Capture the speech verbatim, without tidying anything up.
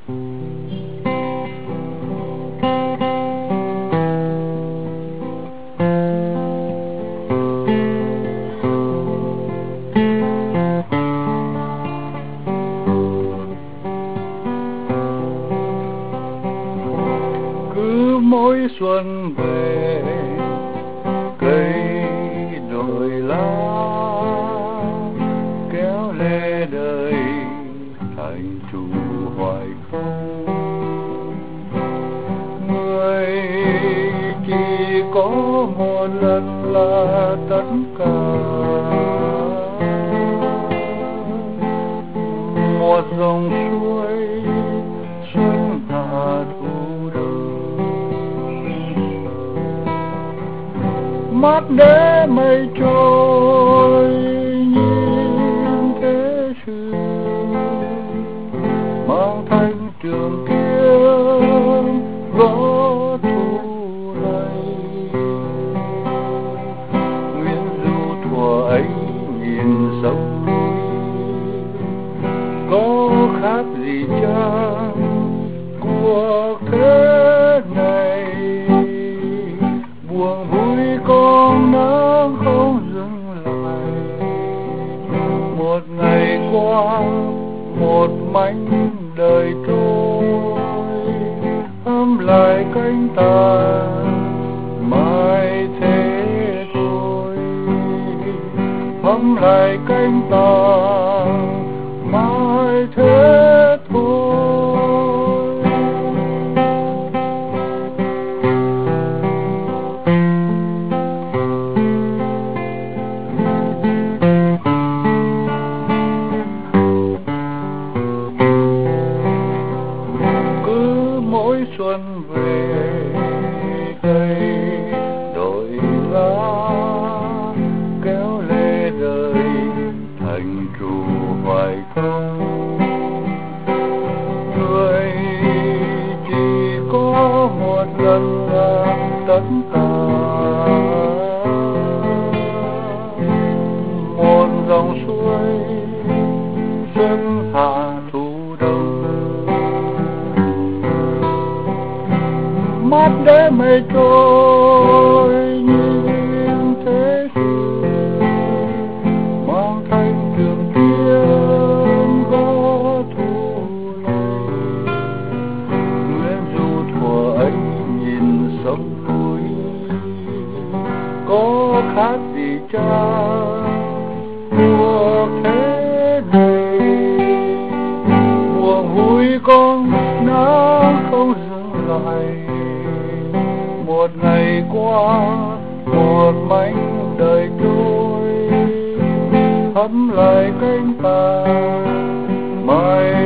Mỗi xuân về cây đổi lá kéo lê đời thành trù hoài không. Người chỉ có một lần là tất cả, một dòng suối xuân hạ thu đông, mắt để mây trôi nhìn thế sự, mang thanh trường kiếm gõ thu lay. Nguyễn du thuở ấy nhìn sông có khác gì chăng cuộc thế này, buồn vui con nắng không dừng lại. Một ngày qua một mảnh đời trôi, hâm lại cánh tàn mai thế thôi, hâm lại cánh tàn mai thế thôi. Cứ mỗi xuân về cây đổi lá kéo lê đời thành trù hoài không. Người chỉ có một lần làm tất cả, một dòng suối xuân hạ thu đông, mắt để mây trôi nhìn thế sự, mang thanh trường kiếm gõ thu lay. Nguyễn du thuở ấy nhìn sông núi có khác gì chăng cuộc thế này, buồn vui con nắng không dừng lại. Một ngày qua một mảnh đời trôi, hâm lại cánh tàn mai